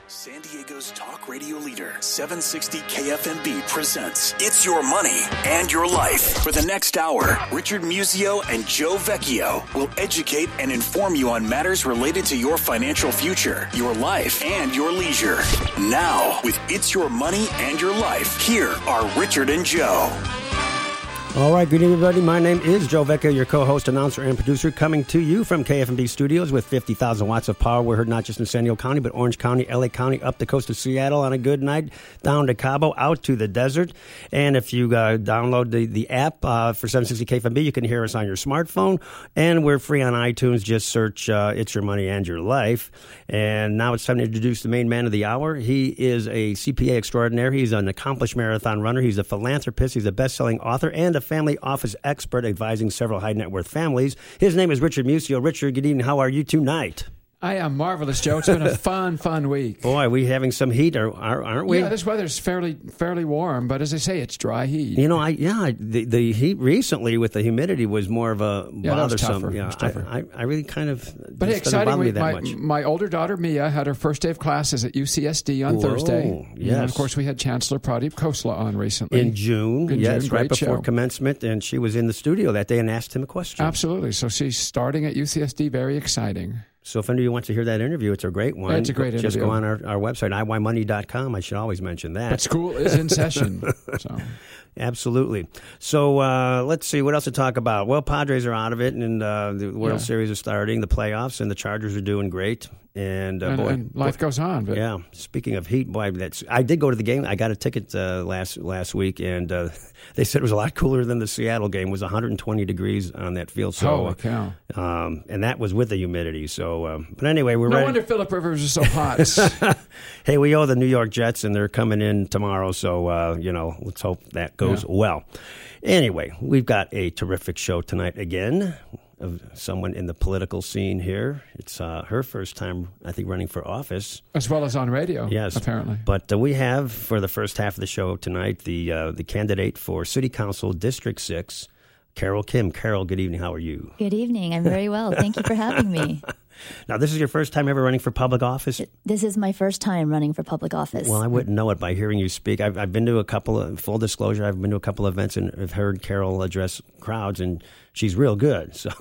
San Diego's talk radio leader, 760 KFMB presents It's Your Money and Your Life. For the next hour, Richard Musio and Joe Vecchio will educate and inform you on matters related to your financial future, your life, and your leisure. Now, with It's Your Money and Your Life, here are Richard and Joe. All right, good evening, everybody. My name is Joe Vecchio, your co-host, announcer, and producer, coming to you from KFMB Studios with 50,000 watts of power. We're heard not just in San Diego County, but Orange County, LA County, up the coast of Seattle on a good night, down to Cabo, out to the desert. And if you download the app for 760 KFMB, you can hear us on your smartphone. And we're free on iTunes. Just search It's Your Money and Your Life. And now it's time to introduce the main man of the hour. He is a CPA extraordinaire. He's an accomplished marathon runner. He's a philanthropist. He's a best-selling author and a family office expert advising several high-net-worth families. His name is Richard Musio. Richard, good evening. How are you tonight? I am marvelous, Joe. It's been a fun week. Boy, are we having some heat, aren't we? Yeah, this weather's fairly warm, but as I say, it's dry heat. You know, the heat recently with the humidity was more of a bothersome. That was tougher. I really kind of. But hey, exciting. My older daughter Mia had her first day of classes at UCSD on Thursday. Yes. And of course, we had Chancellor Pradeep Khosla on recently in June. Yes, right before show. Commencement, and she was in the studio that day and asked him a question. Absolutely. So she's starting at UCSD. Very exciting. So if any of you want to hear that interview, it's a great one. It's a great interview. Just go on our website, IYmoney.com. I should always mention that. But school is in session. So. Absolutely. So let's see. What else to talk about? Well, Padres are out of it, and the World Series is starting, the playoffs, and the Chargers are doing great. And life goes on. But. Yeah. Speaking of heat, boy, I did go to the game. I got a ticket last week, and they said it was a lot cooler than the Seattle game. It was 120 degrees on that field. So, holy cow. And that was with the humidity. So, but anyway, we're ready. No wonder Phillip Rivers is so hot. Hey, we owe the New York Jets, and they're coming in tomorrow. So, let's hope that goes well. Anyway, we've got a terrific show tonight again. Of someone in the political scene here. It's her first time, I think, running for office. As well as on radio, yes, apparently. But we have, for the first half of the show tonight, the candidate for City Council District 6, Carol Kim. Carol, good evening. How are you? Good evening. I'm very well. Thank you for having me. Now, this is your first time ever running for public office? This is my first time running for public office. Well, I wouldn't know it by hearing you speak. I've been to a couple of, full disclosure, I've been to a couple of events and have heard Carol address crowds, and she's real good. So,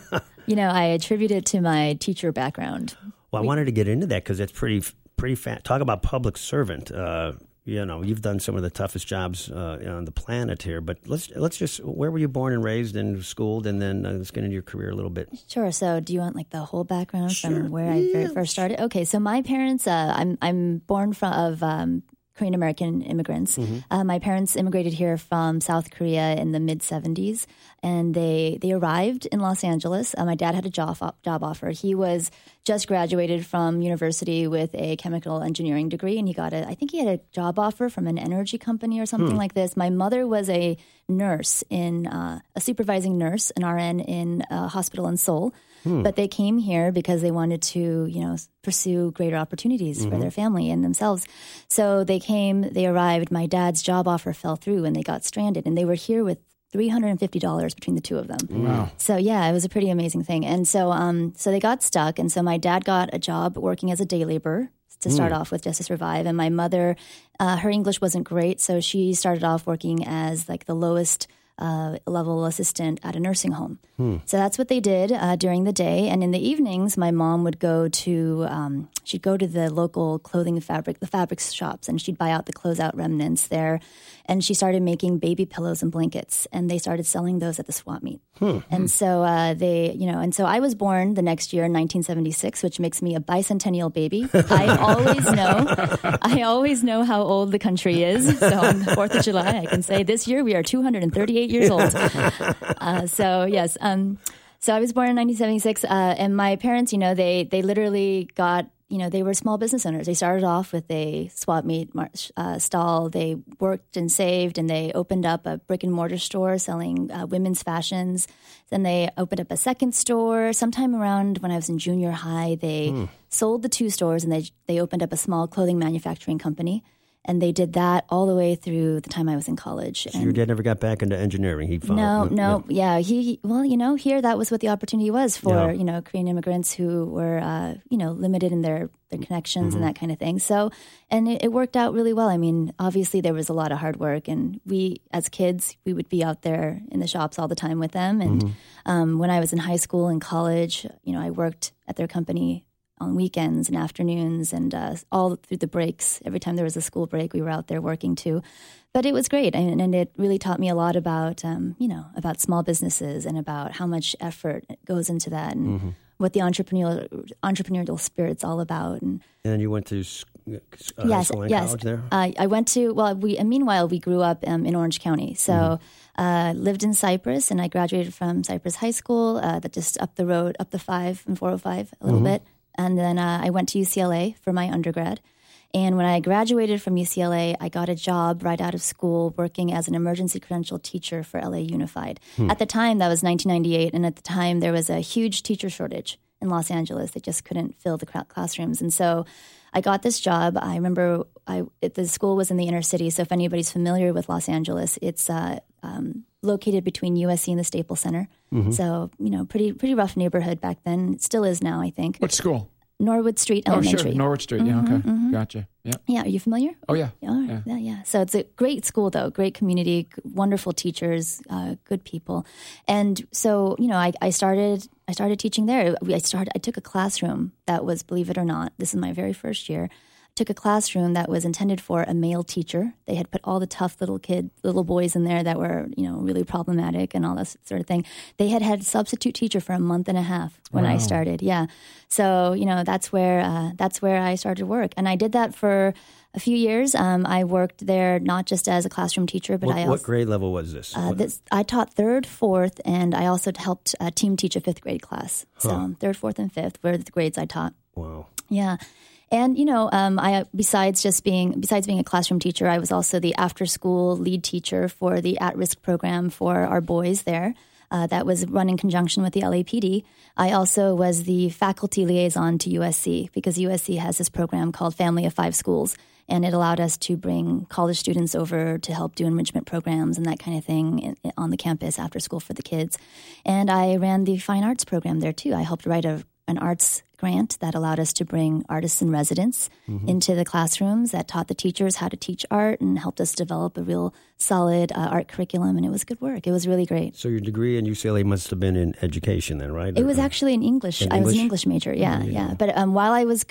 I attribute it to my teacher background. Well, I wanted to get into that because it's pretty fat. Talk about public servant. You've done some of the toughest jobs on the planet here, but let's just, where were you born and raised and schooled, and then let's get into your career a little bit. Sure. So do you want the whole background from where I very first started? Okay. So my parents, I'm born of Korean American immigrants. Mm-hmm. My parents immigrated here from South Korea in the mid-'70s, and they arrived in Los Angeles. My dad had a job offer. He was just graduated from university with a chemical engineering degree, and I think he had a job offer from an energy company or something like this. My mother was a nurse a supervising nurse, an RN in a hospital in Seoul. But they came here because they wanted to, pursue greater opportunities for their family and themselves. So they arrived. My dad's job offer fell through and they got stranded. And they were here with $350 between the two of them. Wow. So, it was a pretty amazing thing. And so they got stuck. And so my dad got a job working as a day laborer to start off with, just to survive. And my mother, her English wasn't great. So she started off working as the lowest level assistant at a nursing home. So that's what they did during the day. And in the evenings, my mom would go to, she'd go to the local the fabric shops, and she'd buy out the closeout remnants there. And she started making baby pillows and blankets, and they started selling those at the swap meet. And so and so I was born the next year in 1976, which makes me a bicentennial baby. I always know how old the country is. So on the 4th of July, I can say this year we are 238 years old. So yes. So I was born in 1976, and my parents, they literally got, they were small business owners. They started off with a swap meet stall. They worked and saved, and they opened up a brick and mortar store selling women's fashions. Then they opened up a second store. Sometime around when I was in junior high, they sold the two stores, and they opened up a small clothing manufacturing company. And they did that all the way through the time I was in college. So your dad never got back into engineering? He followed, No. Yeah. Here that was what the opportunity was for, Korean immigrants who were, limited in their connections and that kind of thing. So, and it worked out really well. I mean, obviously there was a lot of hard work, and we, as kids, we would be out there in the shops all the time with them. And when I was in high school and college, I worked at their company on weekends and afternoons and all through the breaks. Every time there was a school break, we were out there working too. But it was great, and it really taught me a lot about, about small businesses and about how much effort goes into that, and what the entrepreneurial spirit's all about. And you went to high school and college there? I went to. Meanwhile, we grew up in Orange County, so lived in Cypress, and I graduated from Cypress High School, that just up the road, up the 5 and 405 a little bit. And then I went to UCLA for my undergrad. And when I graduated from UCLA, I got a job right out of school working as an emergency credential teacher for LA Unified. At the time, that was 1998. And at the time, there was a huge teacher shortage in Los Angeles. They just couldn't fill the classrooms. And so I got this job. I remember the school was in the inner city. So if anybody's familiar with Los Angeles, it's located between USC and the Staples Center. So, pretty rough neighborhood back then. It still is now, I think. What school? Norwood Street Elementary. Oh, sure. Norwood Street. Yeah, okay. Gotcha. Yeah. Yeah, are you familiar? Oh, yeah. Yeah. So it's a great school, though. Great community, wonderful teachers, good people. And so, I started teaching there. I took a classroom that was, believe it or not, this is my very first year, took a classroom that was intended for a male teacher. They had put all the tough little boys in there that were, really problematic and all that sort of thing. They had a substitute teacher for a month and a half when I started. Yeah. So, that's where I started work. And I did that for a few years. I worked there not just as a classroom teacher, but what grade level was this? I taught 3rd, 4th, and I also helped team teach a 5th grade class. So 3rd, 4th, and 5th were the grades I taught. Wow. Yeah. And, I besides being a classroom teacher, I was also the after-school lead teacher for the at-risk program for our boys there. That was run in conjunction with the LAPD. I also was the faculty liaison to USC, because USC has this program called Family of 5 Schools, and it allowed us to bring college students over to help do enrichment programs and that kind of thing on the campus after school for the kids. And I ran the fine arts program there, too. I helped write an arts grant that allowed us to bring artists in residence into the classrooms, that taught the teachers how to teach art and helped us develop a real solid art curriculum. And it was good work. It was really great. So your degree in UCLA must have been in education then, right? It was actually in English. I was an English major. Yeah. But while I was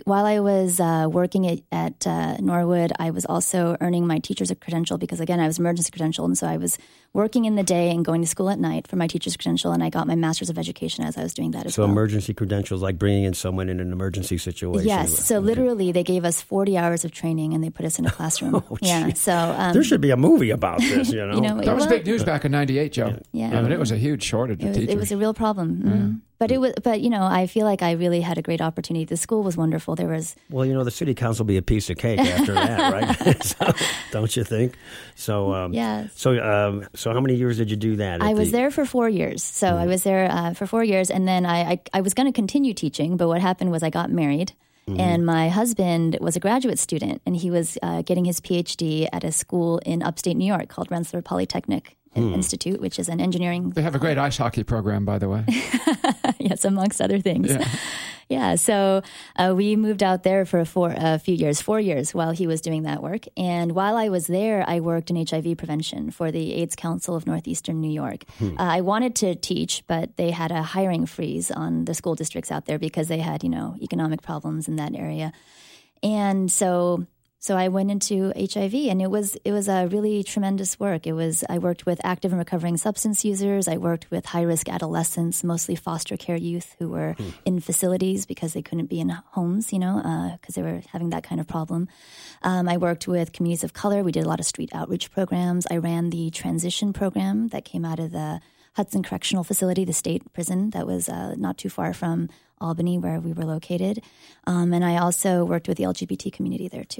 working at Norwood, I was also earning my teacher's credential, because, again, I was emergency credentialed. And so I was working in the day and going to school at night for my teacher's credential. And I got my master's of education as I was doing that as well. So emergency credentials, like bringing in someone in an emergency situation. Yes. So literally they gave us 40 hours of training and they put us in a classroom. So there should be a movie about this, That was big news back in 98, Joe. Yeah. I mean, it was a huge shortage of teachers. It was a real problem. But I feel like I really had a great opportunity. The school was wonderful. There was... Well, the city council will be a piece of cake after that, right? So, don't you think? So, yes. So how many years did you do that? I was there for 4 years. So I was there for 4 years, and then I was going to continue teaching, but what happened was I got married. And my husband was a graduate student, and he was getting his PhD at a school in upstate New York called Rensselaer Polytechnic Institute, which is an engineering... They have a great ice hockey program, by the way. Yes, amongst other things. Yeah, so we moved out there for a few years, 4 years, while he was doing that work. And while I was there, I worked in HIV prevention for the AIDS Council of Northeastern New York. I wanted to teach, but they had a hiring freeze on the school districts out there because they had, economic problems in that area. And so I went into HIV, and it was a really tremendous work. I worked with active and recovering substance users. I worked with high-risk adolescents, mostly foster care youth who were in facilities because they couldn't be in homes, because they were having that kind of problem. I worked with communities of color. We did a lot of street outreach programs. I ran the transition program that came out of the Hudson Correctional Facility, the state prison that was not too far from Albany, where we were located. And I also worked with the LGBT community there, too.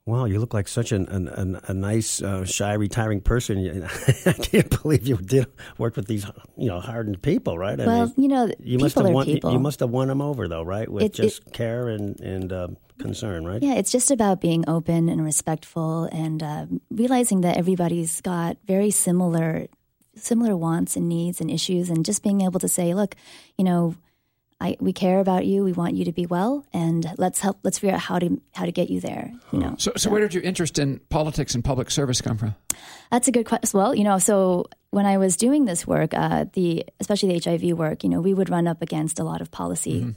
Wow, you look like such a nice, shy, retiring person. I can't believe you did work with these, hardened people, right? Well, you must have won. People. You must have won them over, though, right? With care and concern, right? Yeah, it's just about being open and respectful, and realizing that everybody's got very similar wants and needs and issues, and just being able to say, look, we care about you. We want you to be well, and let's figure out how to get you there. So where did your interest in politics and public service come from? That's a good question. Well, so when I was doing this work, especially the HIV work, we would run up against a lot of policy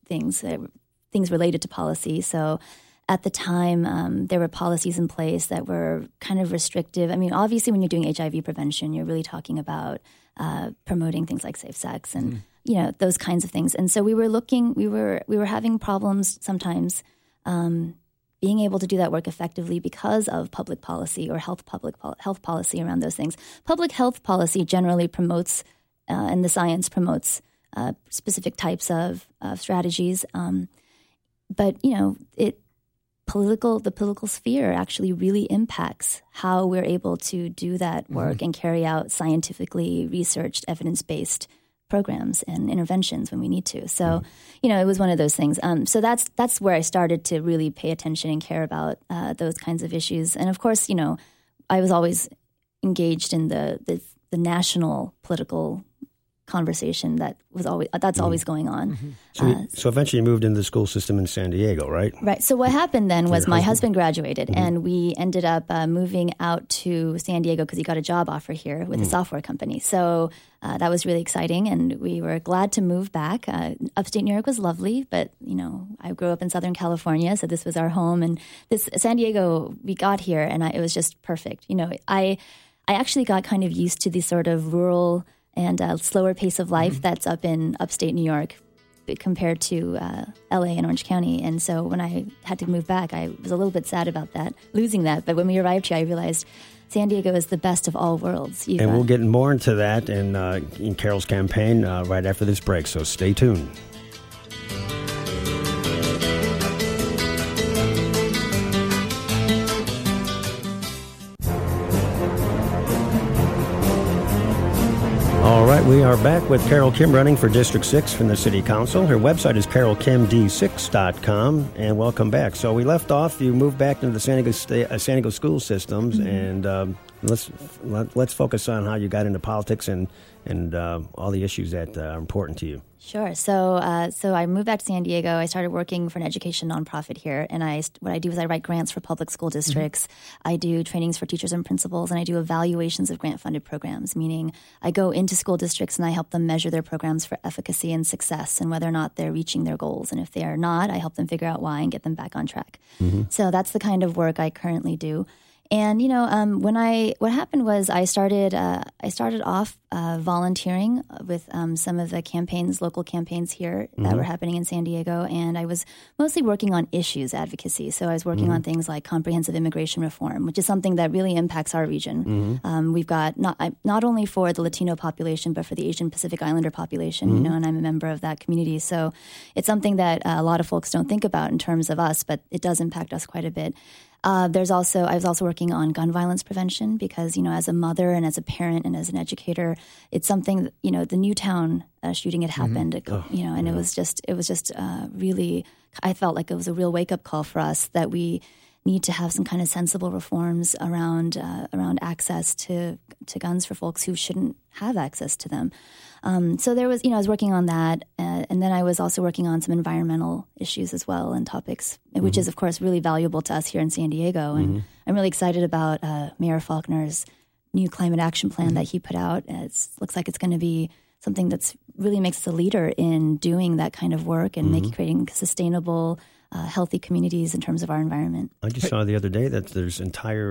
things related to policy. So at the time, there were policies in place that were kind of restrictive. I mean, obviously, when you're doing HIV prevention, you're really talking about promoting things like safe sex and those kinds of things. And so we were having problems sometimes being able to do that work effectively because of public policy or health policy around those things. Public health policy generally promotes, and the science promotes specific types of strategies. But the political sphere actually really impacts how we're able to do that work and carry out scientifically researched, evidence-based programs and interventions when we need to. So, it was one of those things. So that's where I started to really pay attention and care about those kinds of issues. And of course, I was always engaged in the national political conversation that's always going on. So eventually you moved into the school system in San Diego, right? Right. So what happened then was my husband graduated, and we ended up moving out to San Diego because he got a job offer here with a software company. So that was really exciting, and we were glad to move back. Upstate New York was lovely, but I grew up in Southern California, so this was our home. And this San Diego, we got here, and it was just perfect. I actually got kind of used to the sort of rural and slower pace of life that's up in upstate New York compared to LA and Orange County. And so when I had to move back, I was a little bit sad about that, losing that. But when we arrived here, I realized San Diego is the best of all worlds. We'll get more into that in Carol's campaign right after this break, so stay tuned. All right, we are back with Carol Kim running for District 6 from the City Council. Her website is carolkimd6.com, and welcome back. So we left off, you moved back into the San Diego school systems, and let's focus on how you got into politics and all the issues that are important to you. Sure. So I moved back to San Diego. I started working for an education nonprofit here, and what I do is I write grants for public school districts. I do trainings for teachers and principals, and I do evaluations of grant-funded programs, meaning I go into school districts and I help them measure their programs for efficacy and success and whether or not they're reaching their goals. And if they are not, I help them figure out why and get them back on track. So that's the kind of work I currently do. And what happened was I started off volunteering with some of the local campaigns here that were happening in San Diego, and I was mostly working on issues advocacy. So I was working on things like comprehensive immigration reform, which is something that really impacts our region. We've got not only for the Latino population, but for the Asian Pacific Islander population. And I'm a member of that community, so it's something that a lot of folks don't think about in terms of us, but it does impact us quite a bit. I was also working on gun violence prevention because, as a mother and as a parent and as an educator, it's something, the Newtown shooting had happened, and it was just really, I felt like it was a real wake-up call for us that we need to have some kind of sensible reforms around access to guns for folks who shouldn't have access to them. So there was, I was working on that, and then I was also working on some environmental issues as well and topics, which is, of course, really valuable to us here in San Diego. And I'm really excited about Mayor Faulkner's new climate action plan that he put out. It looks like it's going to be something that's really makes us a leader in doing that kind of work and creating sustainable, healthy communities in terms of our environment. I just saw the other day that there's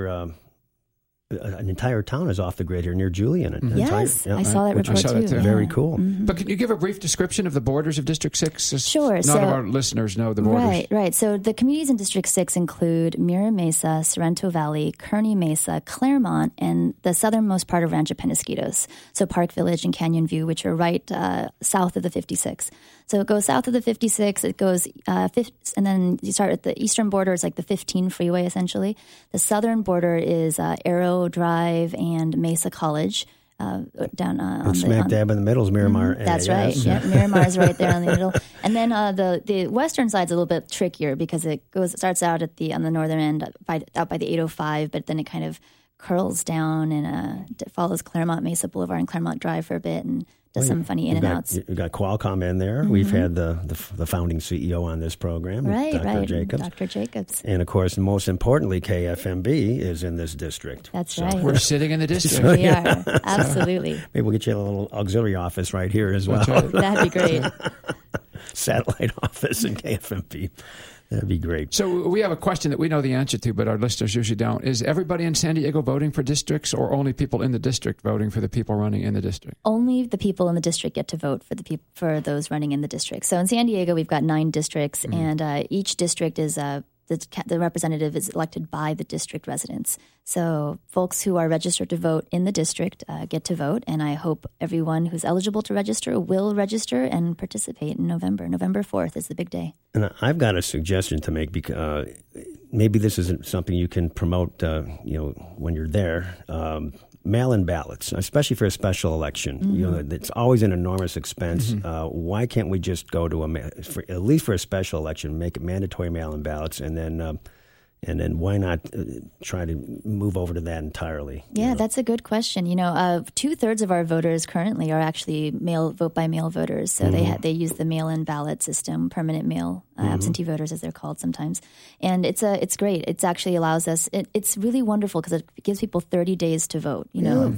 an entire town is off the grid here near Julian. I saw that report too. Very cool. But can you give a brief description of the borders of District 6? Sure. None of our listeners know the borders. Right. So the communities in District 6 include Mira Mesa, Sorrento Valley, Kearney Mesa, Claremont, and the southernmost part of Rancho Penasquitos. So Park Village and Canyon View, which are right south of the 56. So it goes south of the 56. It goes, and then you start at the eastern border. It's like the 15 freeway, essentially. The southern border is Arrow Drive and Mesa College. Down on smack dab in the middle is Miramar. That's right. Yeah, Miramar is right there in the middle. And then the western side's a little bit trickier because it starts out on the northern end out by the 805, but then it kind of curls down and follows Claremont Mesa Boulevard and Claremont Drive for a bit and does some funny in and outs. You've got Qualcomm in there. We've had the founding CEO on this program, Dr. Jacobs. Dr. Jacobs. And of course, most importantly, KFMB is in this district. That's right. We're sitting in the district. We are, absolutely. Maybe we'll get you a little auxiliary office right here as well. Right. That'd be great. Satellite office in KFMB. That'd be great. So we have a question that we know the answer to, but our listeners usually don't. Is everybody in San Diego voting for districts, or only people in the district voting for the people running in the district? Only the people in the district get to vote for those running in the district. So in San Diego, we've got 9 districts, and each district is the representative is elected by the district residents. So folks who are registered to vote in the district get to vote, and I hope everyone who's eligible to register will register and participate in November. November 4th is the big day. And I've got a suggestion to make, because maybe this isn't something you can promote when you're there. Mail-in ballots, especially for a special election. It's always an enormous expense. Why can't we just go to at least for a special election, make it mandatory mail-in ballots, and then why not try to move over to that entirely? Yeah, that's a good question. 2/3 of our voters currently are actually vote by mail voters. So they use the mail-in ballot system, permanent mail absentee voters, as they're called sometimes. And it's great. It actually allows us. It's really wonderful because it gives people 30 days to vote.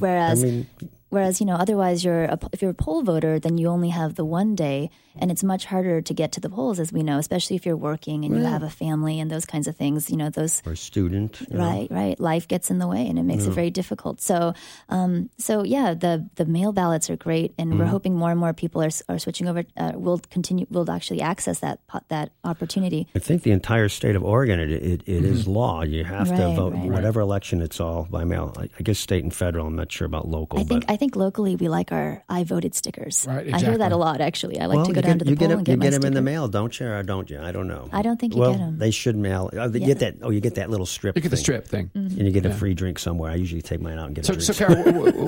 Whereas, otherwise if you're a poll voter, then you only have the one day, and it's much harder to get to the polls, as we know, especially if you're working and you have a family and those kinds of things. Or a student. Right. Life gets in the way, and it makes it very difficult. So the mail ballots are great, and we're hoping more and more people are switching over. Will actually access that opportunity. I think the entire state of Oregon, it is law. You have to vote whatever election. It's all by mail. I guess state and federal. I'm not sure about local. I think locally we like our "I voted" stickers. Right, exactly. I hear that a lot, actually. I like to go down to the poll and get my You get them sticker. in the mail, don't you, or don't you? I don't know. I don't think you get them. They should mail. You get that. Oh, you get that little strip. You get the strip thing, and you get a free drink somewhere. I usually take mine out and get a drink. So, Kara,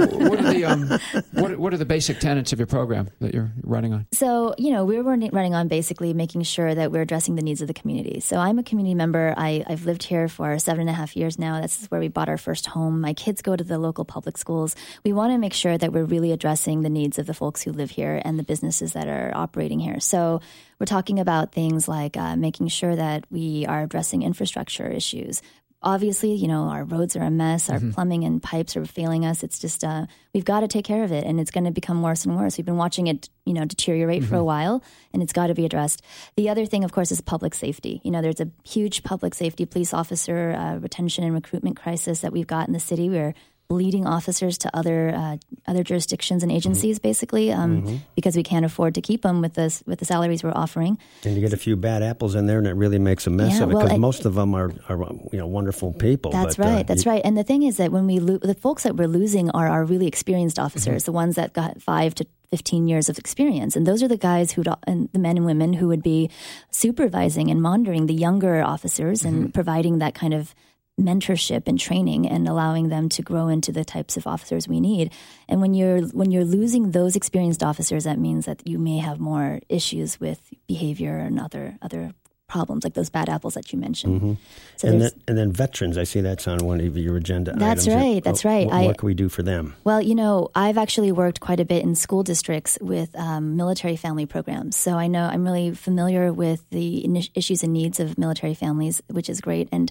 what are the basic tenets of your program that you're running on? So, we're running on basically making sure that we're addressing the needs of the community. So I'm a community member. I've lived here for 7.5 years now. That's where we bought our first home. My kids go to the local public schools. We want to make sure that we're really addressing the needs of the folks who live here and the businesses that are operating here. So we're talking about things like making sure that we are addressing infrastructure issues. Obviously, our roads are a mess. Our plumbing and pipes are failing us. It's just we've got to take care of it, and it's going to become worse and worse. We've been watching it, deteriorate for a while, and it's got to be addressed. The other thing, of course, is public safety. There's a huge public safety police officer retention and recruitment crisis that we've got in the city. We're bleeding officers to other jurisdictions and agencies, basically, because we can't afford to keep them with the salaries we're offering. And you get a few bad apples in there, and it really makes a mess of it, because most of them are wonderful people. That's right. And the thing is that when the folks that we're losing are our really experienced officers, the ones that got 5 to 15 years of experience. And those are the guys and the men and women who would be supervising and monitoring the younger officers and providing that kind of mentorship and training and allowing them to grow into the types of officers we need. And when you're losing those experienced officers, that means that you may have more issues with behavior and other problems, like those bad apples that you mentioned. So and then veterans, I see that's on one of your agenda items. That's right. What can we do for them? Well, I've actually worked quite a bit in school districts with military family programs. So I'm really familiar with the issues and needs of military families, which is great. And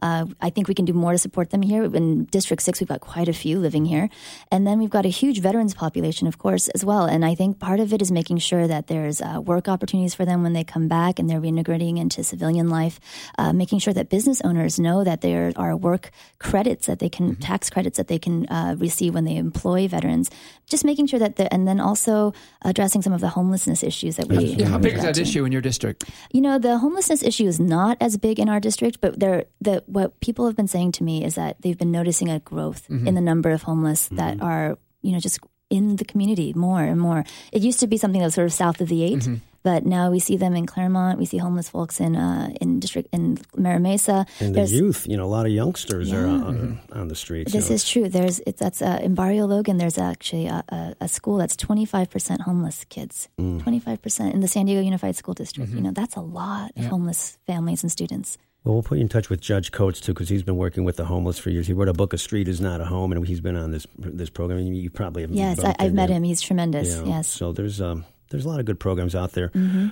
I think we can do more to support them here. In District 6, we've got quite a few living here. And then we've got a huge veterans population, of course, as well. And I think part of it is making sure that there's work opportunities for them when they come back and they're reintegrating into civilian life, making sure that business owners know that there are work credits that they can, tax credits that they can receive when they employ veterans. Just making sure that, and then also addressing some of the homelessness issues that we. How big is that issue in your district? The homelessness issue is not as big in our district, but what people have been saying to me is that they've been noticing a growth in the number of homeless that are, just in the community more and more. It used to be something that was sort of south of the 8. But now we see them in Claremont. We see homeless folks in Mira Mesa. And the youth, a lot of youngsters are on the streets. This is true. In Barrio Logan, there's actually a school that's 25% homeless kids. 25% in the San Diego Unified School District. That's a lot of homeless families and students. Well, we'll put you in touch with Judge Coates, too, because he's been working with the homeless for years. He wrote a book, A Street Is Not a Home, and he's been on this program. You probably have. Yes, I've met him. He's tremendous, yes. So there's a lot of good programs out there.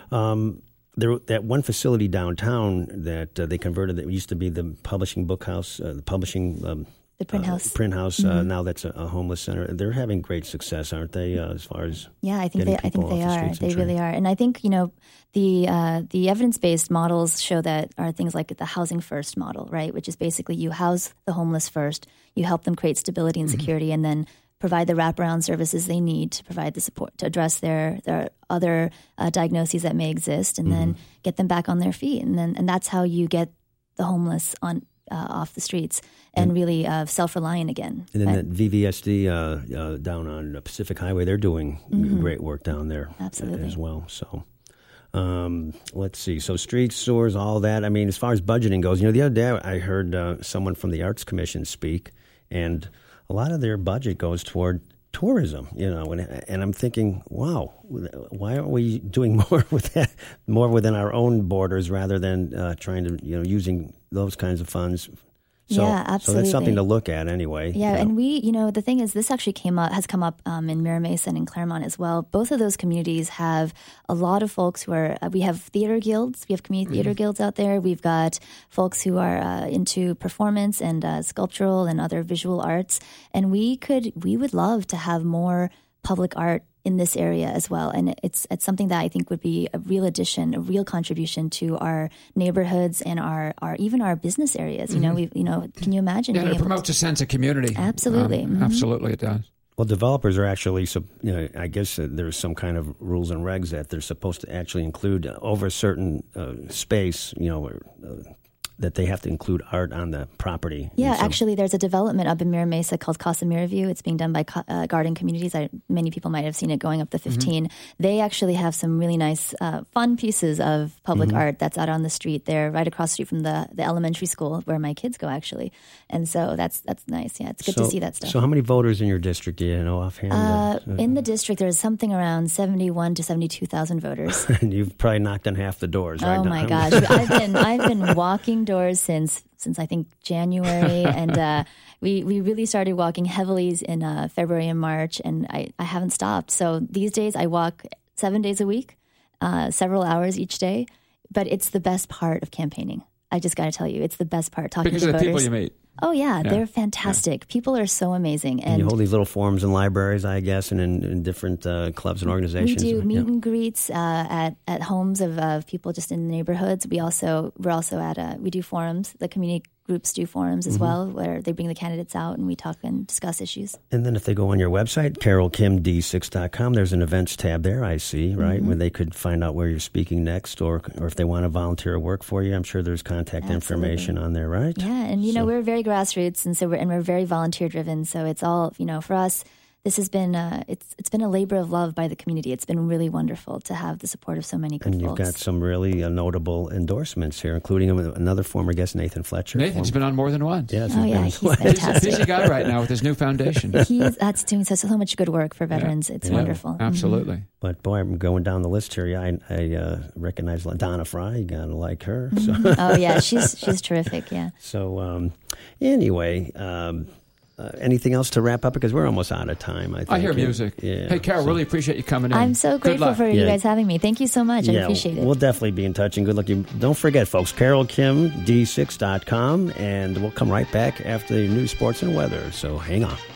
That one facility downtown that they converted, that used to be the publishing book house, the print house. Now that's a homeless center. They're having great success, aren't they? As far as I think they are. They really are. And I think the evidence-based models show that are things like the housing first model, right? Which is basically you house the homeless first, you help them create stability and security, and then provide the wraparound services they need to provide the support to address their other diagnoses that may exist, and then get them back on their feet. And that's how you get the homeless on off the streets and really self-reliant again. And then that VVSD down on Pacific Highway, they're doing great work down there. Absolutely. As well. So let's see. So streets, sewers, all that. I mean, as far as budgeting goes, the other day I heard someone from the Arts Commission speak, and a lot of their budget goes toward tourism, and I'm thinking, wow, why aren't we doing more with that, more within our own borders rather than trying to, using those kinds of funds? So, yeah, absolutely. So that's something to look at anyway. Yeah, and we, the thing is, this actually has come up in Mira Mesa and in Claremont as well. Both of those communities have a lot of folks who are, we have theater guilds. We have community theater guilds out there. We've got folks who are into performance and sculptural and other visual arts. And we would love to have more public art in this area as well, and it's something that I think would be a real addition, a real contribution to our neighborhoods and our even our business areas. Can you imagine? Yeah, it promotes a sense of community. Absolutely, absolutely, it does. Well, developers are actually, I guess there's some kind of rules and regs that they're supposed to actually include over a certain space, that they have to include art on the property. Yeah, actually, there's a development up in Mira Mesa called Casa Mira View. It's being done by Garden Communities. Many people might have seen it going up the 15. They actually have some really nice, fun pieces of public art that's out on the street. They're right across the street from the elementary school where my kids go, actually. And so that's nice. Yeah, it's good to see that stuff. So how many voters in your district do you know offhand? In the district, there's something around 71 to 72,000 voters. And you've probably knocked on half the doors, right? Oh my gosh, I've been walking doors since I think January, and we really started walking heavily in February and March, and I haven't stopped. So these days I walk 7 days a week, several hours each day. But it's the best part of campaigning. I just got to tell you, it's the best part. Talking because to of the voters. people you meet. Oh, yeah, they're fantastic. Yeah. People are so amazing. And you hold these little forums in libraries, I guess, and in different clubs and organizations. We do meet and greets at homes of people just in the neighborhoods. We do forums. The community groups do forums as well, where they bring the candidates out and we talk and discuss issues. And then if they go on your website, carolkimd6.com, there's an events tab there, I see, right, where they could find out where you're speaking next, or if they want to volunteer work for you. I'm sure there's contact information on there, right? Yeah, and we're very grassroots, and we're very volunteer driven. So it's all, for us, this has been it's been a labor of love by the community. It's been really wonderful to have the support of so many good folks. And you've got some really notable endorsements here, including another former guest, Nathan Fletcher. Nathan's been on more than once. Yes, he's fantastic. He's a busy guy right now with his new foundation. That's doing so much good work for veterans. It's wonderful. Absolutely. But boy, I'm going down the list here. I recognize Donna Fry. You gotta like her. So. Oh yeah, she's terrific. Yeah. So anyway. Anything else to wrap up? Because we're almost out of time, I think. I hear music. Yeah, hey, Carol, really appreciate you coming in. I'm so grateful for you guys having me. Thank you so much. I appreciate it. We'll definitely be in touch, and good luck. Don't forget, folks, carolkimd6.com, and we'll come right back after the news, sports, and weather. So hang on.